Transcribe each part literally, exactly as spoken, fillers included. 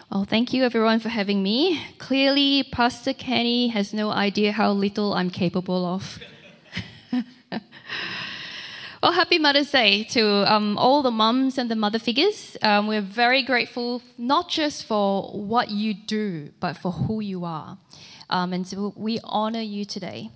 Well, thank you everyone for having me. Clearly, Pastor Kenny has no idea how little I'm capable of. Well, happy Mother's Day to um, all the mums and the mother figures. Um, we're very grateful, not just for what you do, but for who you are. Um, and so we honor you today.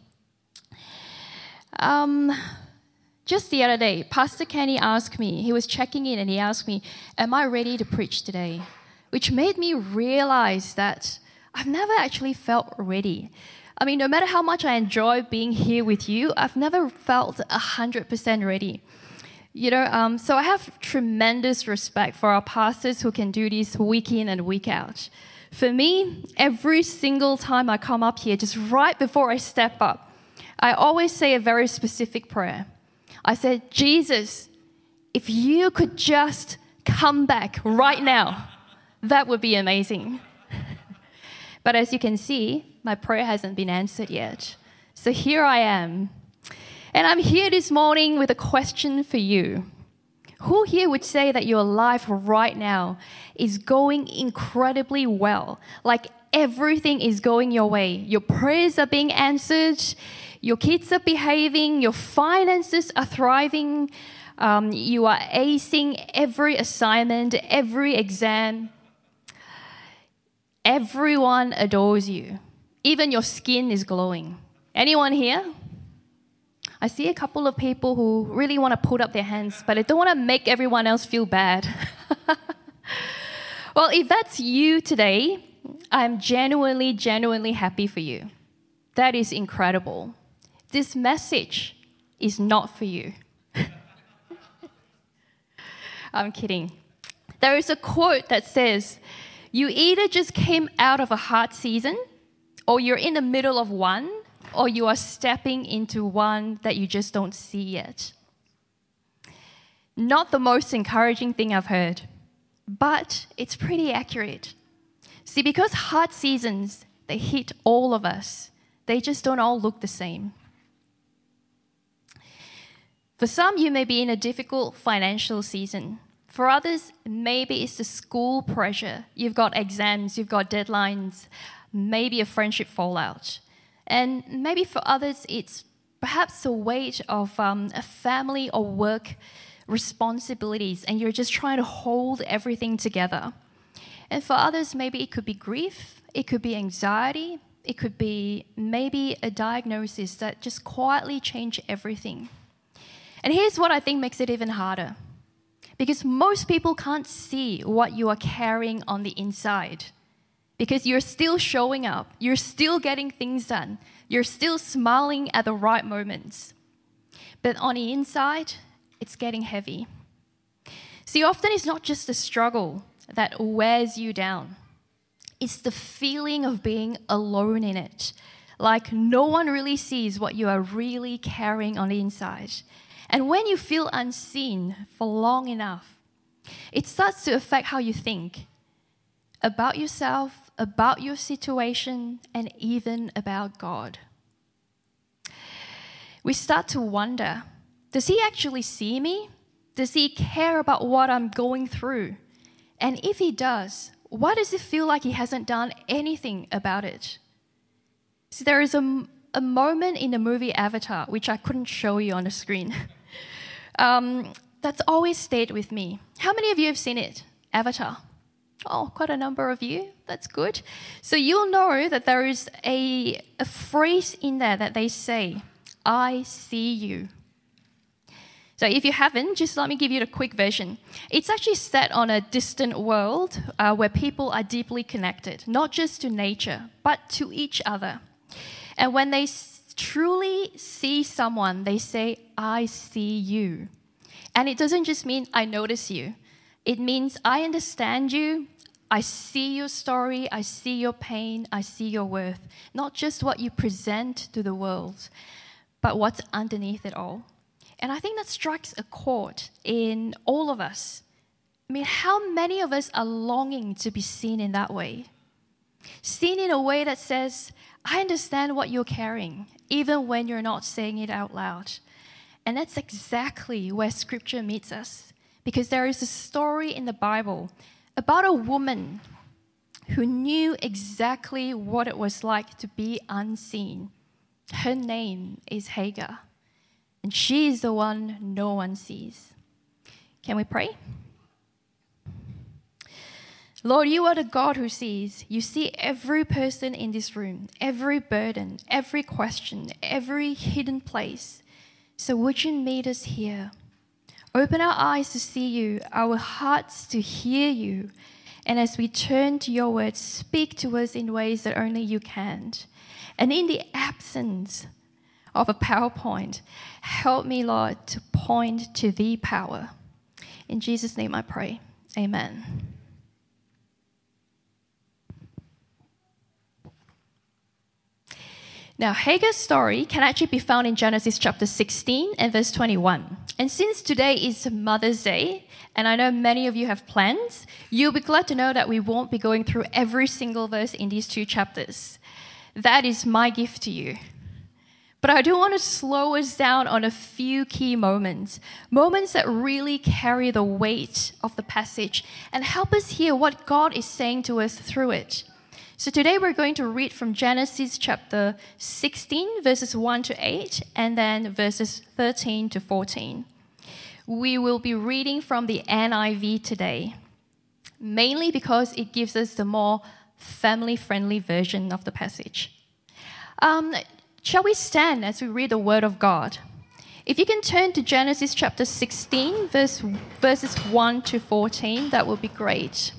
Um, just the other day, Pastor Kenny asked me, he was checking in and he asked me, am I ready to preach today? Which made me realize that I've never actually felt ready. I mean, no matter how much I enjoy being here with you, I've never felt one hundred percent ready. You know, um, so I have tremendous respect for our pastors who can do this week in and week out. For me, every single time I come up here, just right before I step up, I always say a very specific prayer. I said, Jesus, if you could just come back right now, that would be amazing. But as you can see, my prayer hasn't been answered yet. So here I am. And I'm here this morning with a question for you. Who here would say that your life right now is going incredibly well? Like everything is going your way. Your prayers are being answered. Your kids are behaving. Your finances are thriving. Um, you are acing every assignment, every exam. Everyone adores you. Even your skin is glowing. Anyone here? I see a couple of people who really want to put up their hands, but they don't want to make everyone else feel bad. Well, if that's you today, I'm genuinely, genuinely happy for you. That is incredible. This message is not for you. I'm kidding. There is a quote that says, you either just came out of a hard season, or you're in the middle of one, or you are stepping into one that you just don't see yet. Not the most encouraging thing I've heard, but it's pretty accurate. See, because hard seasons, they hit all of us. They just don't all look the same. For some, you may be in a difficult financial season. For others, maybe it's the school pressure. You've got exams, you've got deadlines, maybe a friendship fallout. And maybe for others, it's perhaps the weight of um, a family or work responsibilities, and you're just trying to hold everything together. And for others, maybe it could be grief, it could be anxiety, it could be maybe a diagnosis that just quietly changed everything. And here's what I think makes it even harder. Because most people can't see what you are carrying on the inside. Because you're still showing up. You're still getting things done. You're still smiling at the right moments. But on the inside, it's getting heavy. See, often it's not just the struggle that wears you down. It's the feeling of being alone in it. Like no one really sees what you are really carrying on the inside. And when you feel unseen for long enough, it starts to affect how you think about yourself, about your situation, and even about God. We start to wonder, does he actually see me? Does he care about what I'm going through? And if he does, why does it feel like he hasn't done anything about it? See, there is a, a moment in the movie Avatar, which I couldn't show you on the screen, Um, that's always stayed with me. How many of you have seen it? Avatar. Oh, quite a number of you. That's good. So you'll know that there is a, a phrase in there that they say, I see you. So if you haven't, just let me give you the quick version. It's actually set on a distant world uh, where people are deeply connected, not just to nature, but to each other. And when they truly see someone, they say, I see you. And it doesn't just mean I notice you. It means I understand you. I see your story. I see your pain. I see your worth. Not just what you present to the world, but what's underneath it all. And I think that strikes a chord in all of us. I mean, how many of us are longing to be seen in that way? Seen in a way that says, I understand what you're carrying, even when you're not saying it out loud. And that's exactly where Scripture meets us. Because there is a story in the Bible about a woman who knew exactly what it was like to be unseen. Her name is Hagar, and she is the one no one sees. Can we pray? Lord, you are the God who sees. You see every person in this room, every burden, every question, every hidden place. So would you meet us here? Open our eyes to see you, our hearts to hear you. And as we turn to your word, speak to us in ways that only you can. And in the absence of a PowerPoint, help me, Lord, to point to the power. In Jesus' name I pray. Amen. Now, Hagar's story can actually be found in Genesis chapter sixteen and verse twenty-one. And since today is Mother's Day, and I know many of you have plans, you'll be glad to know that we won't be going through every single verse in these two chapters. That is my gift to you. But I do want to slow us down on a few key moments, moments that really carry the weight of the passage and help us hear what God is saying to us through it. So today we're going to read from Genesis chapter sixteen, verses one to eight, and then verses thirteen to fourteen. We will be reading from the N I V today, mainly because it gives us the more family-friendly version of the passage. Um, shall we stand as we read the Word of God? If you can turn to Genesis chapter sixteen, verse, verses one to fourteen, that would be great.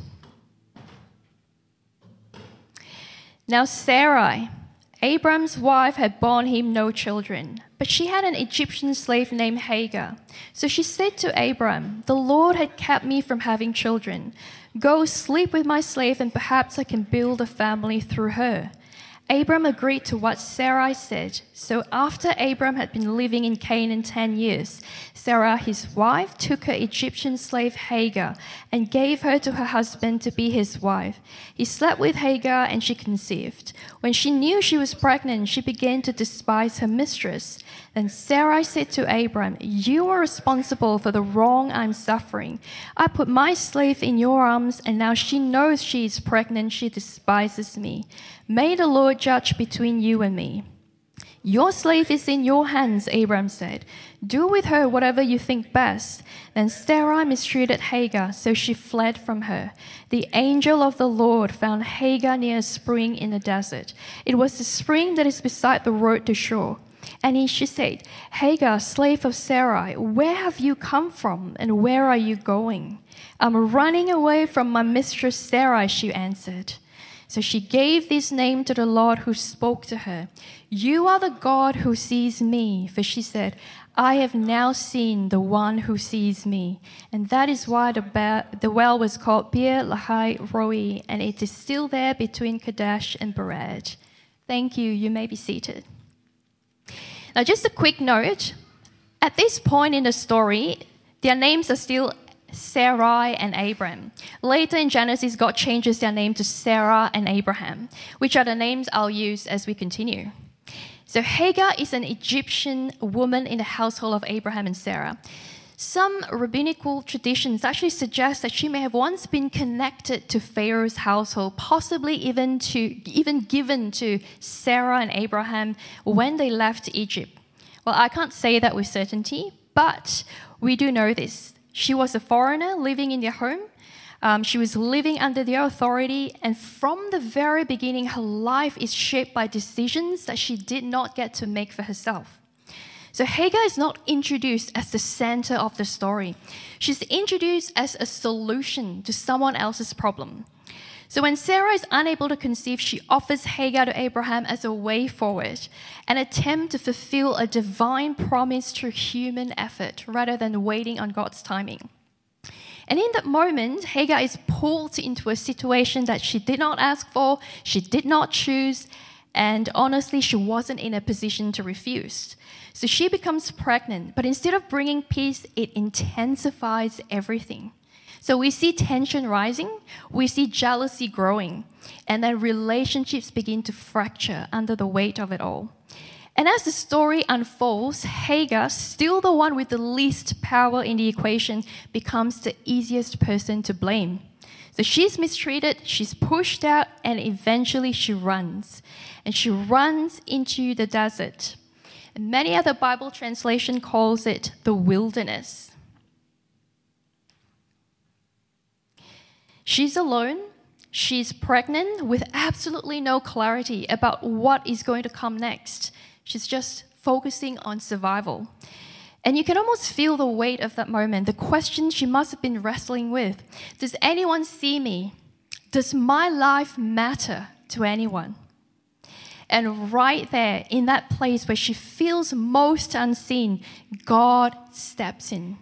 Now Sarai, Abram's wife, had borne him no children, but she had an Egyptian slave named Hagar. So she said to Abram, "The Lord had kept me from having children. Go sleep with my slave, and perhaps I can build a family through her." Abram agreed to what Sarai said. So after Abram had been living in Canaan ten years, Sarah, his wife, took her Egyptian slave Hagar and gave her to her husband to be his wife. He slept with Hagar and she conceived. When she knew she was pregnant, she began to despise her mistress. Then Sarai said to Abram, "You are responsible for the wrong I'm suffering. I put my slave in your arms, and now she knows she is pregnant. She despises me. May the Lord judge between you and me." "Your slave is in your hands," Abram said. "Do with her whatever you think best." Then Sarai mistreated Hagar, so she fled from her. The angel of the Lord found Hagar near a spring in the desert. It was the spring that is beside the road to shore. And he, she said, "Hagar, slave of Sarai, where have you come from, and where are you going?" "I'm running away from my mistress Sarai," she answered. So she gave this name to the Lord who spoke to her. "You are the God who sees me," for she said, "I have now seen the one who sees me." And that is why the, ba- the well was called Beer Lahai Roi, and it is still there between Kadesh and Bered. Thank you. You may be seated. Now, just a quick note. At this point in the story, their names are still Sarai and Abram. Later in Genesis, God changes their name to Sarah and Abraham, which are the names I'll use as we continue. So Hagar is an Egyptian woman in the household of Abraham and Sarah. Some rabbinical traditions actually suggest that she may have once been connected to Pharaoh's household, possibly even to even given to Sarah and Abraham when they left Egypt. Well, I can't say that with certainty, but we do know this. She was a foreigner living in their home. Um, she was living under their authority, and from the very beginning, her life is shaped by decisions that she did not get to make for herself. So Hagar is not introduced as the center of the story. She's introduced as a solution to someone else's problem. So when Sarah is unable to conceive, she offers Hagar to Abraham as a way forward, an attempt to fulfill a divine promise through human effort rather than waiting on God's timing. And in that moment, Hagar is pulled into a situation that she did not ask for, she did not choose, and honestly, she wasn't in a position to refuse. So she becomes pregnant, but instead of bringing peace, it intensifies everything. So we see tension rising, we see jealousy growing, and then relationships begin to fracture under the weight of it all. And as the story unfolds, Hagar, still the one with the least power in the equation, becomes the easiest person to blame. So So she's mistreated, she's pushed out, and eventually she runs. And she runs into the desert. And many other Bible translation calls it the wilderness. She's alone. She's pregnant with absolutely no clarity about what is going to come next. She's just focusing on survival. And you can almost feel the weight of that moment, the question she must have been wrestling with. Does anyone see me? Does my life matter to anyone? And right there, in that place where she feels most unseen, God steps in.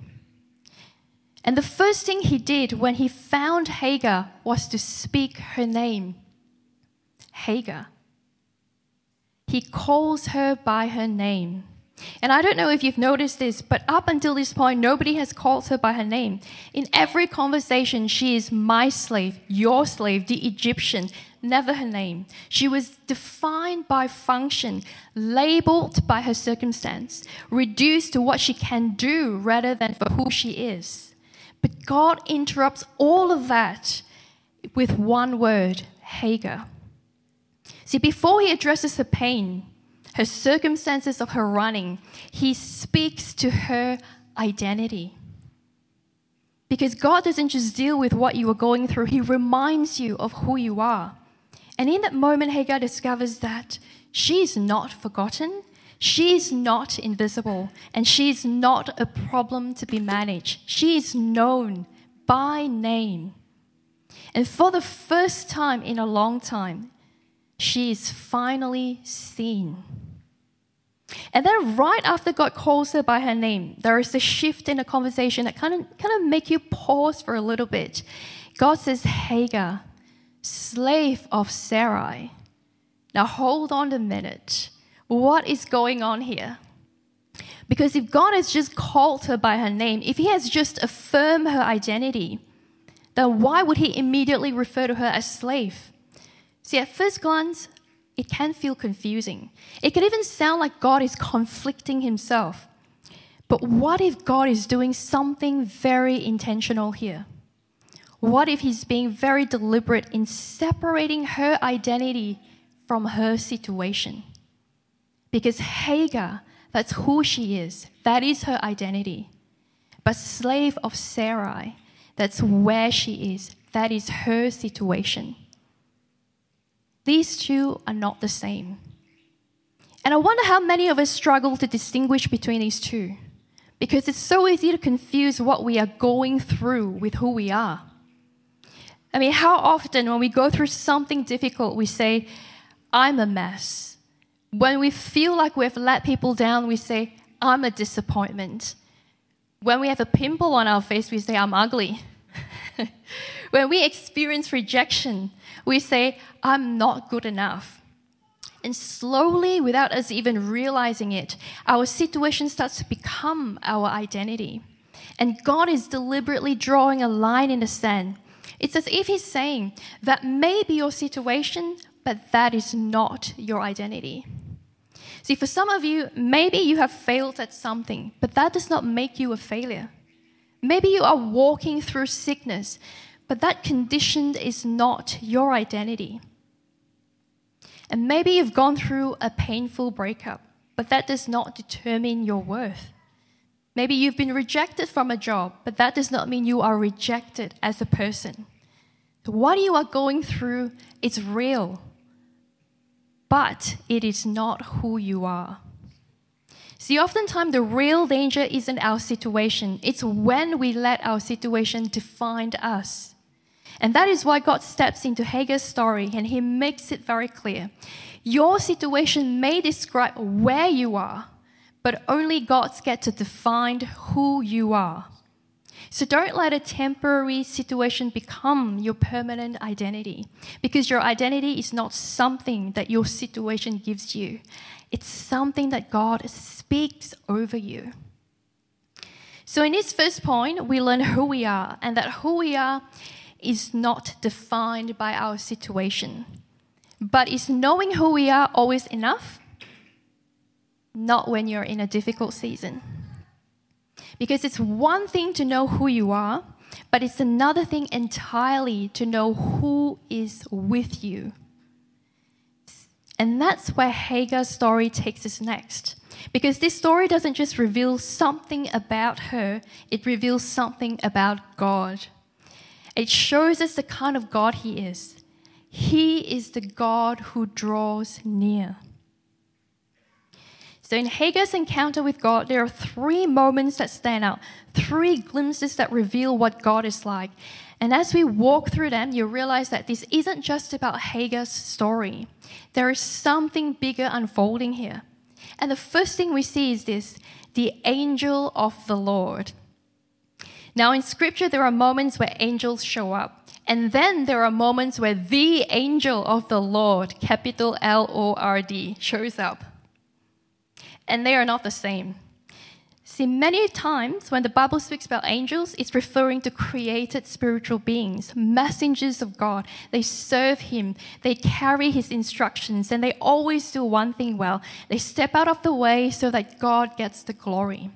And the first thing he did when he found Hagar was to speak her name. Hagar. He calls her by her name. And I don't know if you've noticed this, but up until this point, nobody has called her by her name. In every conversation, she is my slave, your slave, the Egyptian, never her name. She was defined by function, labeled by her circumstance, reduced to what she can do rather than for who she is. But God interrupts all of that with one word, Hagar. See, before he addresses her pain, her circumstances of her running, he speaks to her identity. Because God doesn't just deal with what you are going through, he reminds you of who you are. And in that moment, Hagar discovers that she is not forgotten, she is not invisible, and she is not a problem to be managed. She is known by name. And for the first time in a long time, she is finally seen. And then right after God calls her by her name, there is a shift in the conversation that kind of, kind of make you pause for a little bit. God says, Hagar, slave of Sarai. Now hold on a minute. What is going on here? Because if God has just called her by her name, if he has just affirmed her identity, then why would he immediately refer to her as slave? See, at first glance, it can feel confusing. It can even sound like God is conflicting himself. But what if God is doing something very intentional here? What if he's being very deliberate in separating her identity from her situation? Because Hagar, that's who she is. That is her identity. But slave of Sarai, that's where she is. That is her situation. These two are not the same. And I wonder how many of us struggle to distinguish between these two. Because it's so easy to confuse what we are going through with who we are. I mean, how often when we go through something difficult, we say, I'm a mess. When we feel like we've let people down, we say, I'm a disappointment. When we have a pimple on our face, we say, I'm ugly. When we experience rejection, we say, I'm not good enough. And slowly, without us even realizing it, our situation starts to become our identity. And God is deliberately drawing a line in the sand. It's as if he's saying, that may be your situation, but that is not your identity. See, for some of you, maybe you have failed at something, but that does not make you a failure. Maybe you are walking through sickness, but that condition is not your identity. And maybe you've gone through a painful breakup, but that does not determine your worth. Maybe you've been rejected from a job, but that does not mean you are rejected as a person. So what you are going through is real, but it is not who you are. See, oftentimes the real danger isn't our situation. It's when we let our situation define us. And that is why God steps into Hagar's story and he makes it very clear. Your situation may describe where you are, but only God gets to define who you are. So don't let a temporary situation become your permanent identity, because your identity is not something that your situation gives you. It's something that God speaks over you. So in this first point, we learn who we are, and that who we are is not defined by our situation. But is knowing who we are always enough? Not when you're in a difficult season. Because it's one thing to know who you are, but it's another thing entirely to know who is with you. And that's where Hagar's story takes us next. Because this story doesn't just reveal something about her, it reveals something about God. It shows us the kind of God He is. He is the God who draws near. So in Hagar's encounter with God, there are three moments that stand out, three glimpses that reveal what God is like. And as we walk through them, you realize that this isn't just about Hagar's story. There is something bigger unfolding here. And the first thing we see is this, the angel of the Lord. Now in Scripture, there are moments where angels show up. And then there are moments where the angel of the Lord, capital L O R D, shows up. And they are not the same. See, many times when the Bible speaks about angels, it's referring to created spiritual beings, messengers of God. They serve Him, they carry His instructions, and they always do one thing well. They step out of the way so that God gets the glory.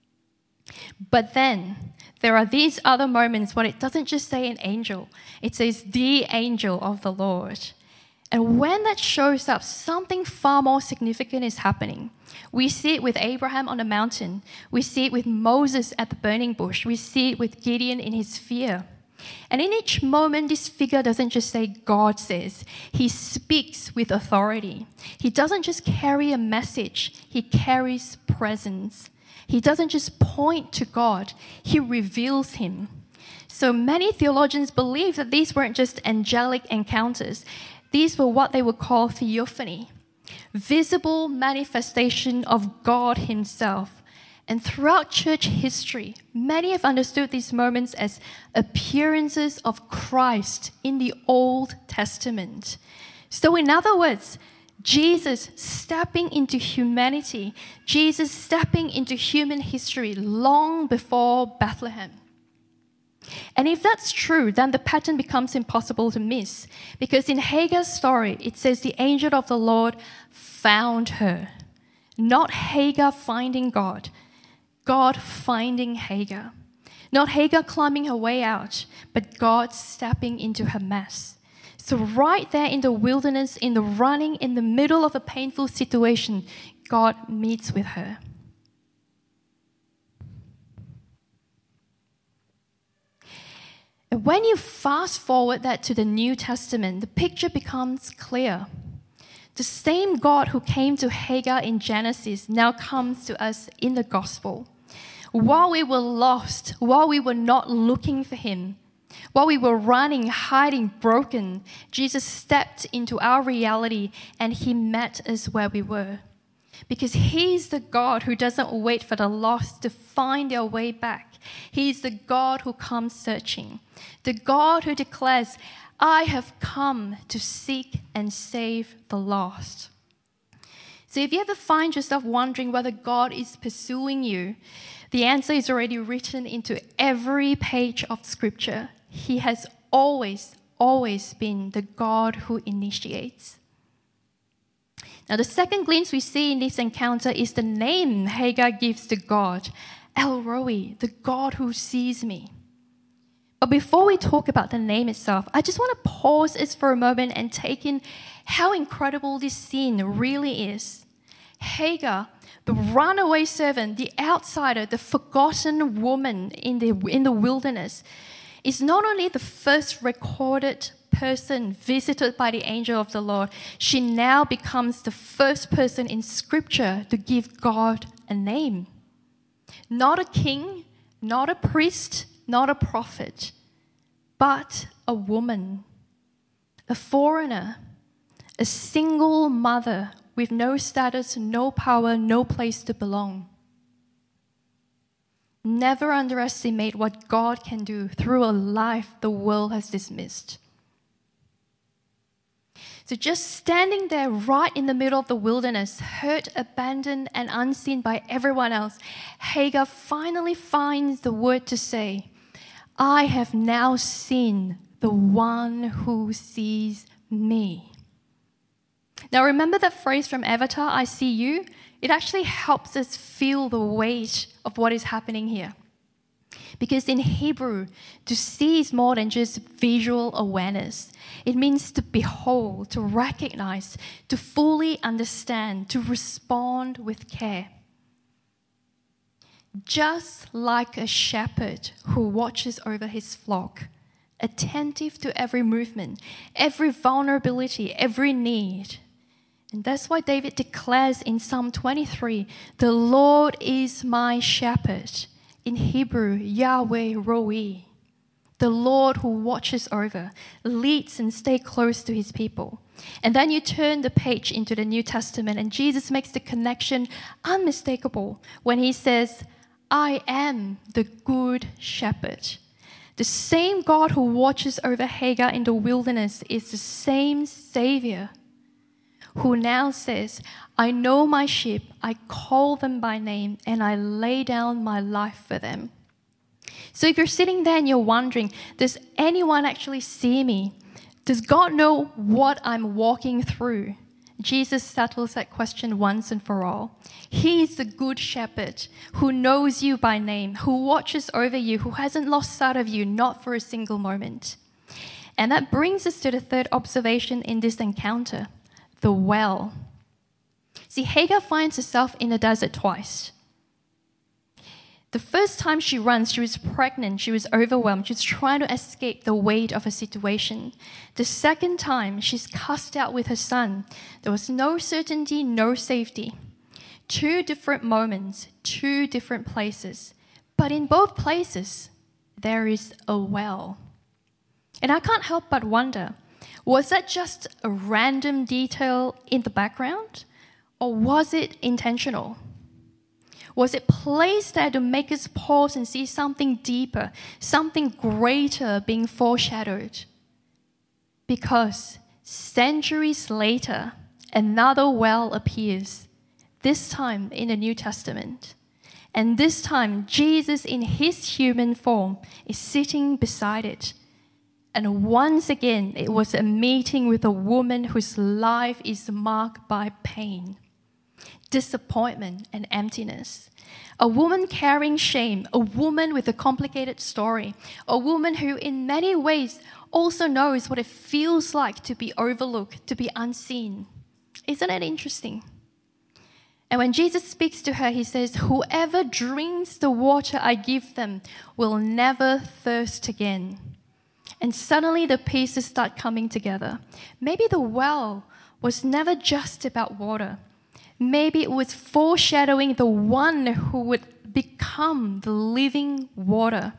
But then, there are these other moments when it doesn't just say an angel, it says the angel of the Lord. And when that shows up, something far more significant is happening. We see it with Abraham on the mountain. We see it with Moses at the burning bush. We see it with Gideon in his fear. And in each moment, this figure doesn't just say God says. He speaks with authority. He doesn't just carry a message. He carries presence. He doesn't just point to God. He reveals Him. So many theologians believe that these weren't just angelic encounters. These were what they would call theophany, visible manifestation of God Himself. And throughout church history, many have understood these moments as appearances of Christ in the Old Testament. So in other words, Jesus stepping into humanity, Jesus stepping into human history long before Bethlehem. And if that's true, then the pattern becomes impossible to miss. Because in Hagar's story, it says the angel of the Lord found her. Not Hagar finding God, God finding Hagar. Not Hagar climbing her way out, but God stepping into her mess. So right there in the wilderness, in the running, in the middle of a painful situation, God meets with her. And when you fast forward that to the New Testament, the picture becomes clear. The same God who came to Hagar in Genesis now comes to us in the gospel. While we were lost, while we were not looking for Him, while we were running, hiding, broken, Jesus stepped into our reality and He met us where we were. Because He's the God who doesn't wait for the lost to find their way back. He's the God who comes searching. The God who declares, I have come to seek and save the lost. So if you ever find yourself wondering whether God is pursuing you, the answer is already written into every page of Scripture. He has always, always been the God who initiates. Now, the second glimpse we see in this encounter is the name Hagar gives to God, El Roi, the God who sees me. But before we talk about the name itself, I just want to pause this for a moment and take in how incredible this scene really is. Hagar, the runaway servant, the outsider, the forgotten woman in the, in the wilderness, is not only the first recorded person visited by the angel of the Lord, she now becomes the first person in Scripture to give God a name. Not a king, not a priest, not a prophet, but a woman, a foreigner, a single mother with no status, no power, no place to belong. Never underestimate what God can do through a life the world has dismissed. So just standing there right in the middle of the wilderness, hurt, abandoned, and unseen by everyone else, Hagar finally finds the word to say, I have now seen the one who sees me. Now remember that phrase from Avatar, I see you? It actually helps us feel the weight of what is happening here. Because in Hebrew, to see is more than just visual awareness. It means to behold, to recognize, to fully understand, to respond with care. Just like a shepherd who watches over his flock, attentive to every movement, every vulnerability, every need. And that's why David declares in Psalm twenty-three, the Lord is my shepherd. In Hebrew, Yahweh Roi. The Lord who watches over, leads and stays close to his people. And then you turn the page into the New Testament and Jesus makes the connection unmistakable when he says, I am the good shepherd. The same God who watches over Hagar in the wilderness is the same Savior who now says, I know my sheep, I call them by name, and I lay down my life for them. So if you're sitting there and you're wondering, does anyone actually see me? Does God know what I'm walking through? Jesus settles that question once and for all. He is the good shepherd who knows you by name, who watches over you, who hasn't lost sight of you, not for a single moment. And that brings us to the third observation in this encounter, the well. See, Hagar finds herself in the desert twice. The first time she runs, she was pregnant, she was overwhelmed, she was trying to escape the weight of her situation. The second time, she's cast out with her son. There was no certainty, no safety. Two different moments, two different places. But in both places, there is a well. And I can't help but wonder, was that just a random detail in the background? Or was it intentional? Was it placed there to make us pause and see something deeper, something greater being foreshadowed? Because centuries later, another well appears, this time in the New Testament. And this time, Jesus in his human form is sitting beside it. And once again, it was a meeting with a woman whose life is marked by pain, disappointment, and emptiness. A woman carrying shame, a woman with a complicated story, a woman who in many ways also knows what it feels like to be overlooked, to be unseen. Isn't it interesting? And when Jesus speaks to her, he says, whoever drinks the water I give them will never thirst again. And suddenly the pieces start coming together. Maybe the well was never just about water. Maybe it was foreshadowing the one who would become the living water.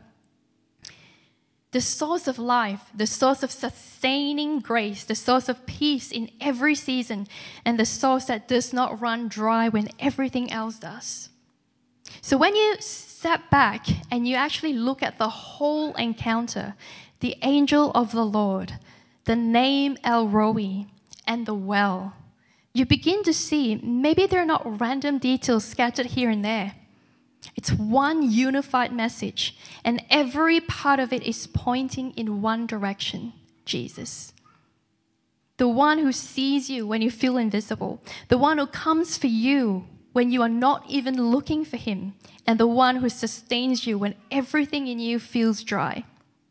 The source of life, the source of sustaining grace, the source of peace in every season, and the source that does not run dry when everything else does. So when you step back and you actually look at the whole encounter, the angel of the Lord, the name El Roi, and the well, you begin to see maybe they're not random details scattered here and there. It's one unified message, and every part of it is pointing in one direction, Jesus. The one who sees you when you feel invisible, the one who comes for you when you are not even looking for him, and the one who sustains you when everything in you feels dry.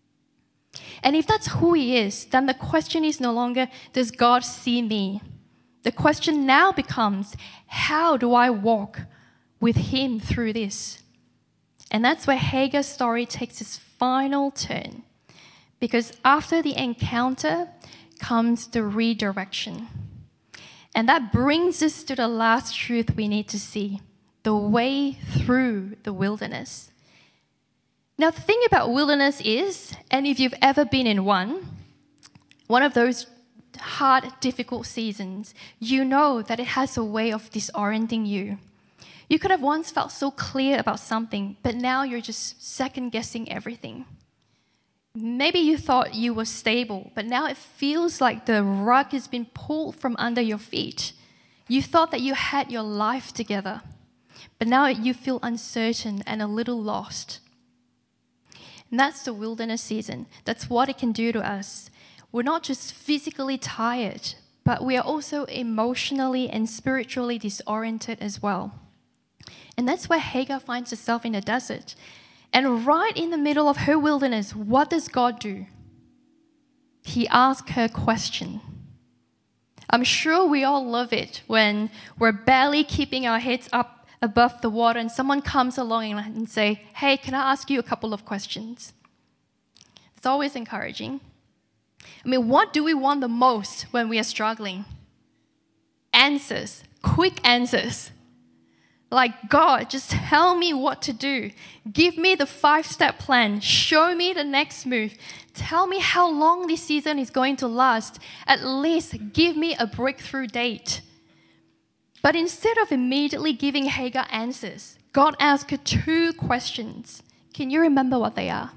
And if that's who he is, then the question is no longer, does God see me? The question now becomes, how do I walk with him through this? And that's where Hagar's story takes its final turn. Because after the encounter comes the redirection. And that brings us to the last truth we need to see, the way through the wilderness. Now, the thing about wilderness is, and if you've ever been in one, one of those hard, difficult seasons, you know that it has a way of disorienting you. You could have once felt so clear about something, but now you're just second-guessing everything. Maybe you thought you were stable, but now it feels like the rug has been pulled from under your feet. You thought that you had your life together, but now you feel uncertain and a little lost. And that's the wilderness season. That's what it can do to us. We're not just physically tired, but we are also emotionally and spiritually disoriented as well. And that's where Hagar finds herself in the desert. And right in the middle of her wilderness, what does God do? He asks her a question. I'm sure we all love it when we're barely keeping our heads up above the water and someone comes along and say, hey, can I ask you a couple of questions? It's always encouraging. I mean, what do we want the most when we are struggling? Answers, quick answers. Like, God, just tell me what to do. Give me the five-step plan. Show me the next move. Tell me how long this season is going to last. At least give me a breakthrough date. But instead of immediately giving Hagar answers, God asked her two questions. Can you remember what they are?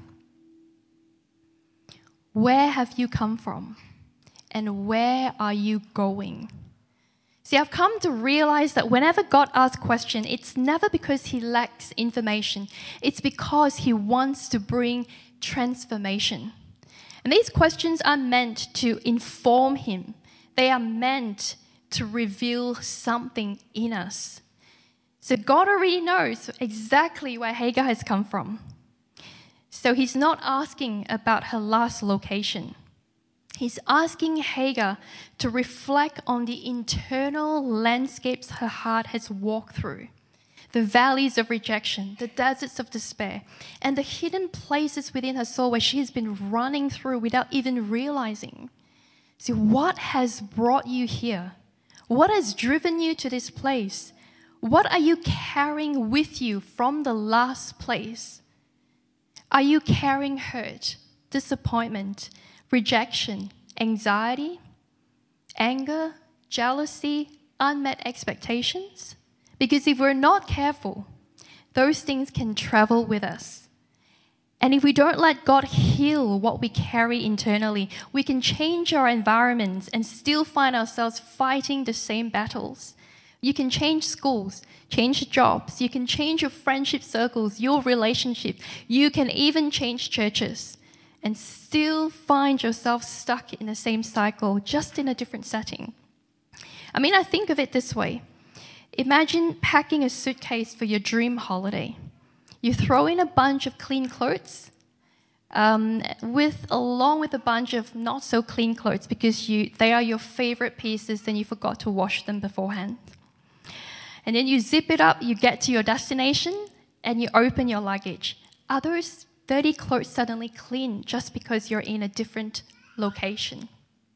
Where have you come from? And where are you going? See, I've come to realize that whenever God asks a question, it's never because he lacks information. It's because he wants to bring transformation. And these questions are meant to inform him. They are meant to reveal something in us. So God already knows exactly where Hagar has come from. So he's not asking about her last location. He's asking Hagar to reflect on the internal landscapes her heart has walked through, the valleys of rejection, the deserts of despair, and the hidden places within her soul where she has been running through without even realizing. See, what has brought you here? What has driven you to this place? What are you carrying with you from the last place? Are you carrying hurt, disappointment, rejection, anxiety, anger, jealousy, unmet expectations? Because if we're not careful, those things can travel with us. And if we don't let God heal what we carry internally, we can change our environments and still find ourselves fighting the same battles. You can change schools, change jobs, you can change your friendship circles, your relationships, you can even change churches, and still find yourself stuck in the same cycle, just in a different setting. I mean, I think of it this way. Imagine packing a suitcase for your dream holiday. You throw in a bunch of clean clothes, um, with along with a bunch of not so clean clothes because you they are your favorite pieces and you forgot to wash them beforehand. And then you zip it up, you get to your destination, and you open your luggage. Are those dirty clothes suddenly clean just because you're in a different location?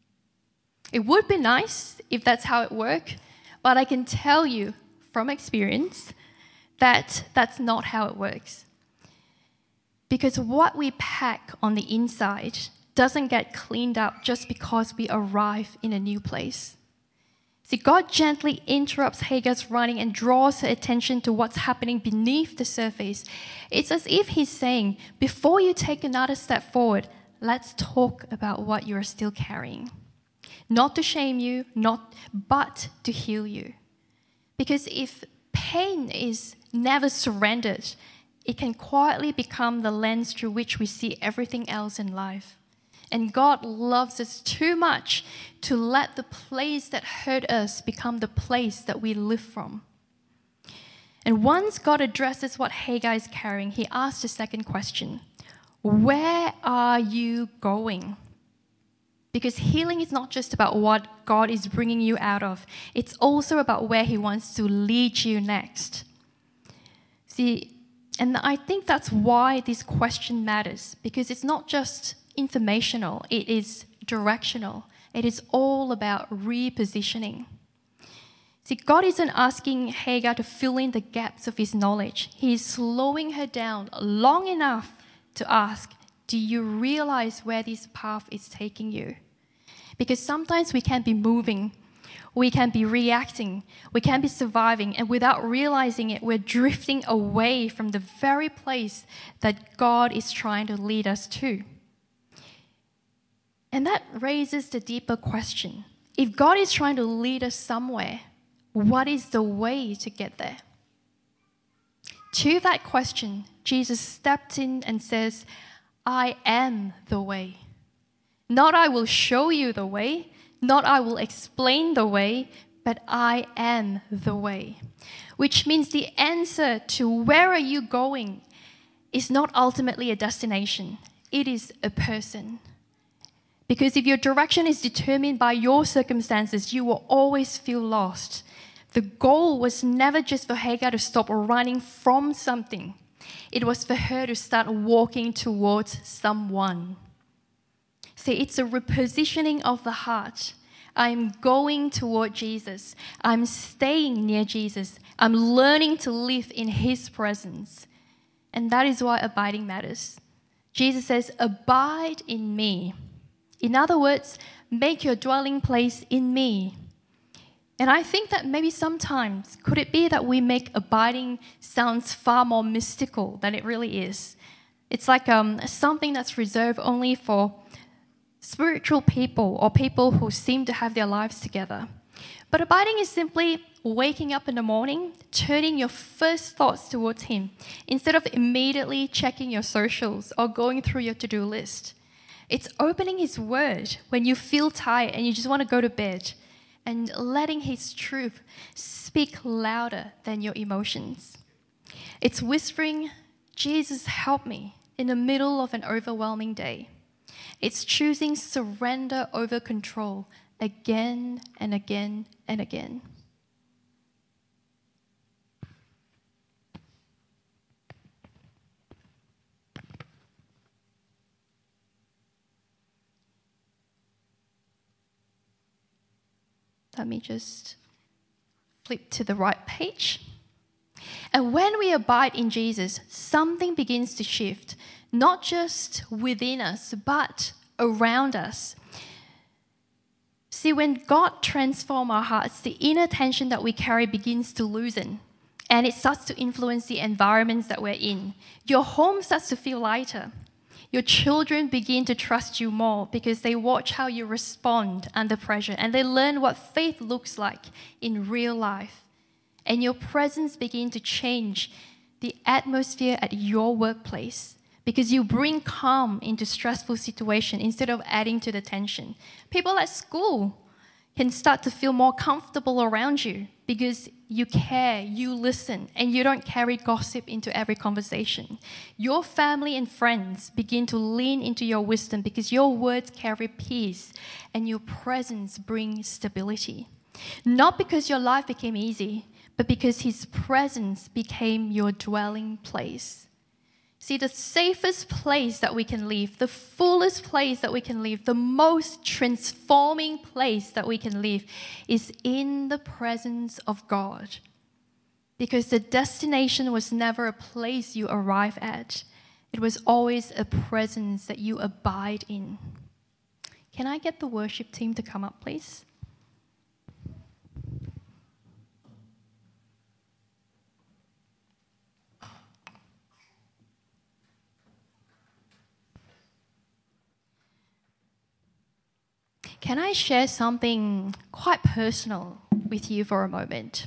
It would be nice if that's how it worked, but I can tell you from experience that that's not how it works. Because what we pack on the inside doesn't get cleaned up just because we arrive in a new place. See, God gently interrupts Hagar's running and draws her attention to what's happening beneath the surface. It's as if he's saying, before you take another step forward, let's talk about what you're still carrying. Not to shame you, not, but to heal you. Because if pain is never surrendered, it can quietly become the lens through which we see everything else in life. And God loves us too much to let the place that hurt us become the place that we live from. And once God addresses what Hagar is carrying, he asks the second question, where are you going? Because healing is not just about what God is bringing you out of. It's also about where he wants to lead you next. See, and I think that's why this question matters, because it's not just informational, it is directional. It is all about repositioning. See, God isn't asking Hagar to fill in the gaps of his knowledge. He is slowing her down long enough to ask, do you realize where this path is taking you? Because sometimes we can be moving, we can be reacting, we can be surviving, and without realizing it, we're drifting away from the very place that God is trying to lead us to. And that raises the deeper question. If God is trying to lead us somewhere, what is the way to get there? To that question, Jesus stepped in and says, I am the way. Not I will show you the way, not I will explain the way, but I am the way. Which means the answer to where are you going is not ultimately a destination. It is a person. Because if your direction is determined by your circumstances, you will always feel lost. The goal was never just for Hagar to stop running from something. It was for her to start walking towards someone. See, it's a repositioning of the heart. I'm going toward Jesus. I'm staying near Jesus. I'm learning to live in his presence. And that is why abiding matters. Jesus says, abide in me. In other words, make your dwelling place in me. And I think that maybe sometimes, could it be that we make abiding sounds far more mystical than it really is? It's like um, something that's reserved only for spiritual people or people who seem to have their lives together. But abiding is simply waking up in the morning, turning your first thoughts towards him, instead of immediately checking your socials or going through your to-do list. It's opening his word when you feel tired and you just want to go to bed, and letting his truth speak louder than your emotions. It's whispering, Jesus, help me, in the middle of an overwhelming day. It's choosing surrender over control again and again and again. Let me just flip to the right page. And when we abide in Jesus, something begins to shift, not just within us, but around us. See, when God transforms our hearts, the inner tension that we carry begins to loosen, and it starts to influence the environments that we're in. Your home starts to feel lighter. Your children begin to trust you more because they watch how you respond under pressure, and they learn what faith looks like in real life. And your presence begins to change the atmosphere at your workplace because you bring calm into stressful situations instead of adding to the tension. People at school can start to feel more comfortable around you because you care, you listen, and you don't carry gossip into every conversation. Your family and friends begin to lean into your wisdom because your words carry peace and your presence brings stability. Not because your life became easy, but because his presence became your dwelling place. See, the safest place that we can live, the fullest place that we can live, the most transforming place that we can live is in the presence of God. Because the destination was never a place you arrive at. It was always a presence that you abide in. Can I get the worship team to come up, please? Can I share something quite personal with you for a moment?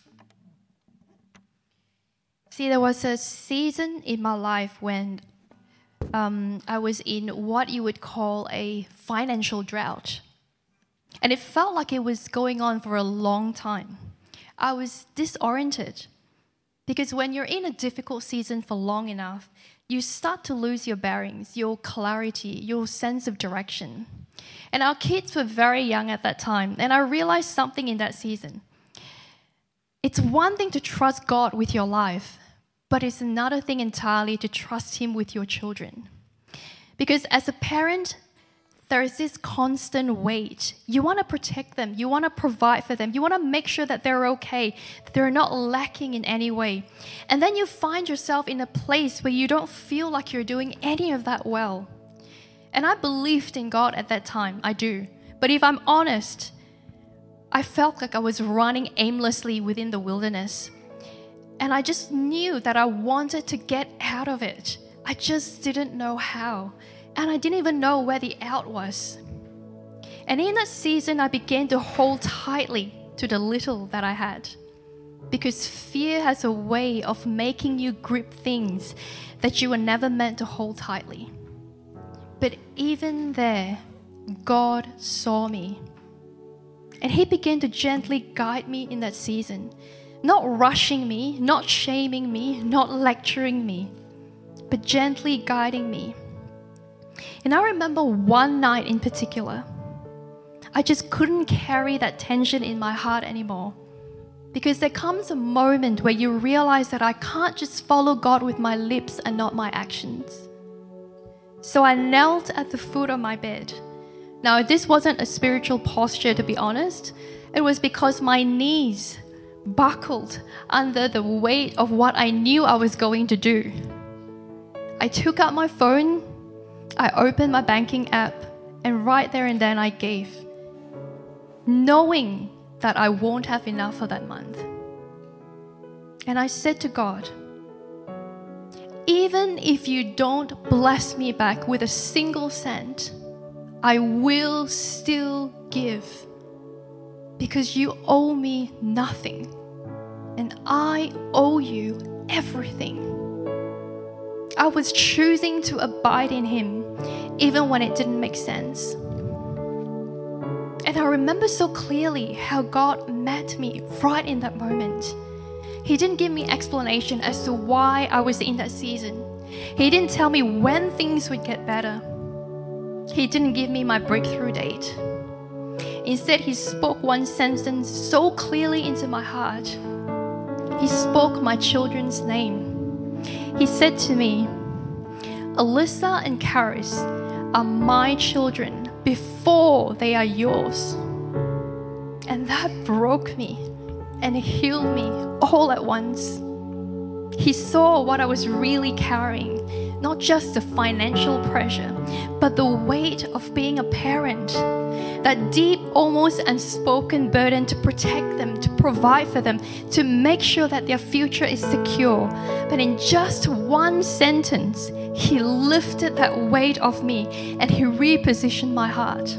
See, there was a season in my life when um, I was in what you would call a financial drought. And it felt like it was going on for a long time. I was disoriented because when you're in a difficult season for long enough, you start to lose your bearings, your clarity, your sense of direction. And our kids were very young at that time, and I realized something in that season. It's one thing to trust God with your life, but it's another thing entirely to trust him with your children. Because as a parent, there is this constant weight. You want to protect them. You want to provide for them. You want to make sure that they're okay, that they're not lacking in any way. And then you find yourself in a place where you don't feel like you're doing any of that well. And I believed in God at that time. I do. But if I'm honest, I felt like I was running aimlessly within the wilderness. And I just knew that I wanted to get out of it. I just didn't know how. And I didn't even know where the out was. And in that season, I began to hold tightly to the little that I had. Because fear has a way of making you grip things that you were never meant to hold tightly. But even there, God saw me. And he began to gently guide me in that season. Not rushing me, not shaming me, not lecturing me, but gently guiding me. And I remember one night in particular, I just couldn't carry that tension in my heart anymore. Because there comes a moment where you realize that I can't just follow God with my lips and not my actions. So I knelt at the foot of my bed. Now, this wasn't a spiritual posture, to be honest. It was because my knees buckled under the weight of what I knew I was going to do. I took out my phone, I opened my banking app, and right there and then I gave, knowing that I won't have enough for that month. And I said to God, even if you don't bless me back with a single cent, I will still give, because you owe me nothing and I owe you everything. I was choosing to abide in Him even when it didn't make sense. And I remember so clearly how God met me right in that moment. He didn't give me explanation as to why I was in that season. He didn't tell me when things would get better. He didn't give me my breakthrough date. Instead, He spoke one sentence so clearly into my heart. He spoke my children's name. He said to me, Alyssa and Karis are my children before they are yours. And that broke me and healed me all at once. He saw what I was really carrying, not just the financial pressure, but the weight of being a parent. That deep, almost unspoken burden to protect them, to provide for them, to make sure that their future is secure. But in just one sentence, He lifted that weight off me and He repositioned my heart.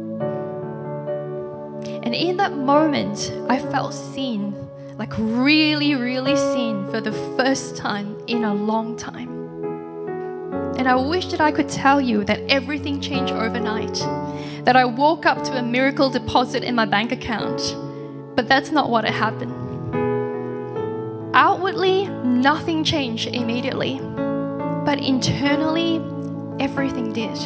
And in that moment, I felt seen, like really, really seen for the first time in a long time. And I wish that I could tell you that everything changed overnight, that I woke up to a miracle deposit in my bank account. But that's not what happened. Outwardly, nothing changed immediately, but internally, everything did.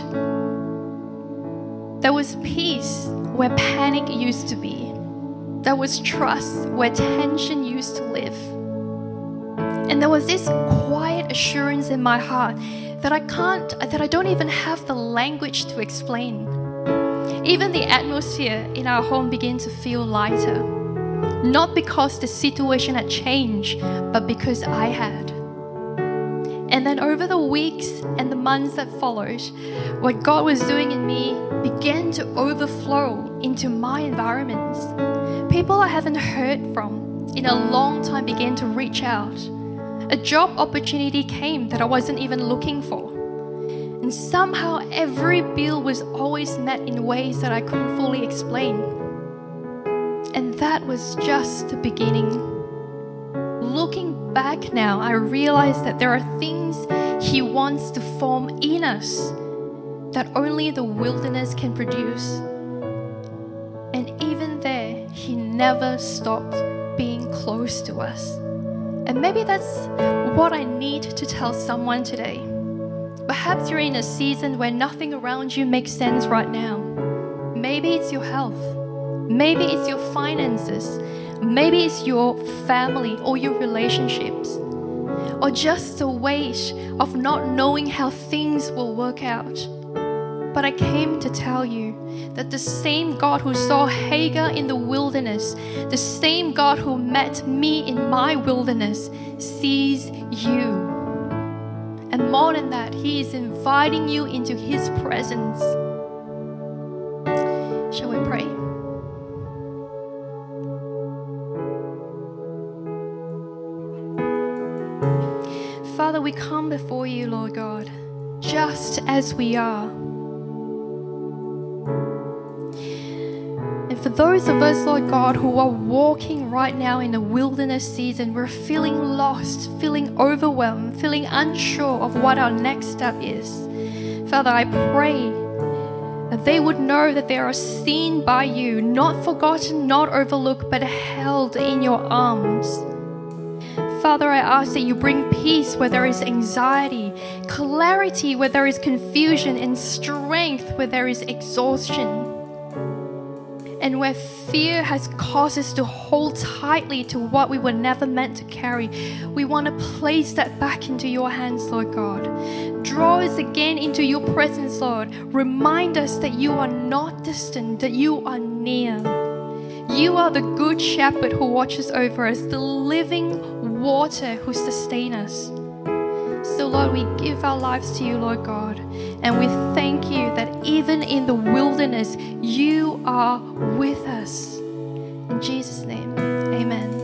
There was peace where panic used to be. There was trust where tension used to live. And there was this quiet assurance in my heart that I can't, that I don't even have the language to explain. Even the atmosphere in our home began to feel lighter. Not because the situation had changed, but because I had. And then over the weeks and the months that followed, what God was doing in me began to overflow into my environments. People I haven't heard from in a long time began to reach out. A job opportunity came that I wasn't even looking for. And somehow every bill was always met in ways that I couldn't fully explain. And that was just the beginning. Looking back now, I realize that there are things He wants to form in us that only the wilderness can produce. And even there, He never stopped being close to us. And maybe that's what I need to tell someone today. Perhaps you're in a season where nothing around you makes sense right now. Maybe it's your health. Maybe it's your finances. Maybe it's your family or your relationships. Or just the weight of not knowing how things will work out. But I came to tell you that the same God who saw Hagar in the wilderness, the same God who met me in my wilderness, sees you. And more than that, He is inviting you into His presence. Shall we pray? Father, we come before you, Lord God, just as we are. And for those of us, Lord God, who are walking right now in a wilderness season, we're feeling lost, feeling overwhelmed, feeling unsure of what our next step is. Father, I pray that they would know that they are seen by you, not forgotten, not overlooked, but held in your arms. Father, I ask that you bring peace where there is anxiety, clarity where there is confusion, and strength where there is exhaustion. And where fear has caused us to hold tightly to what we were never meant to carry, we want to place that back into your hands, Lord God. Draw us again into your presence, Lord. Remind us that you are not distant, that you are near. You are the good shepherd who watches over us, the living water who sustains us. So, Lord, we give our lives to you, Lord God, and we thank you that even in the wilderness, you are with us. In Jesus' name, amen.